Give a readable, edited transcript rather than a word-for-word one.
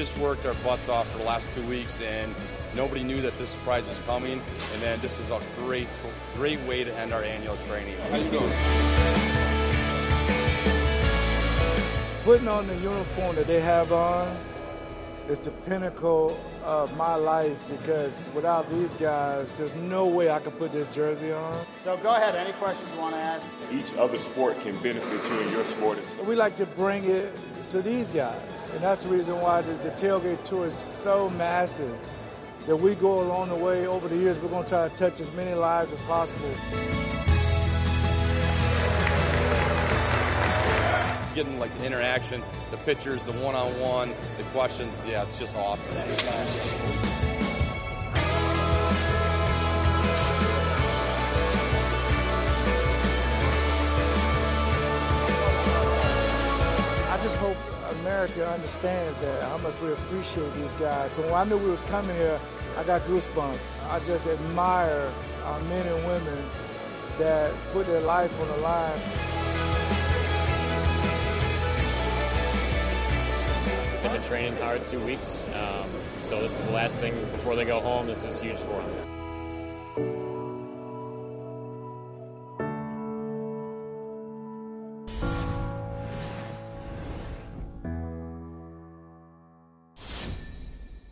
just worked our butts off for the last 2 weeks, and nobody knew that this surprise was coming. And then this is a great way to end our annual training. How you doing? Putting on the uniform that they have on is the pinnacle of my life, because without these guys, there's no way I could put this jersey on. So go ahead, any questions you want to ask? Each other sport can benefit you in your sport. We like to bring it to these guys, and that's the reason why the tailgate tour is so massive, that we go along the way. Over the years, we're going to try to touch as many lives as possible. Getting like the interaction, the pictures, the one-on-one, the questions, yeah, it's just awesome. I just hope America understands that, how much we appreciate these guys. So when I knew we was coming here, I got goosebumps. I just admire our men and women that put their life on the line. They've been training hard 2 weeks, so this is the last thing before they go home. This is huge for them.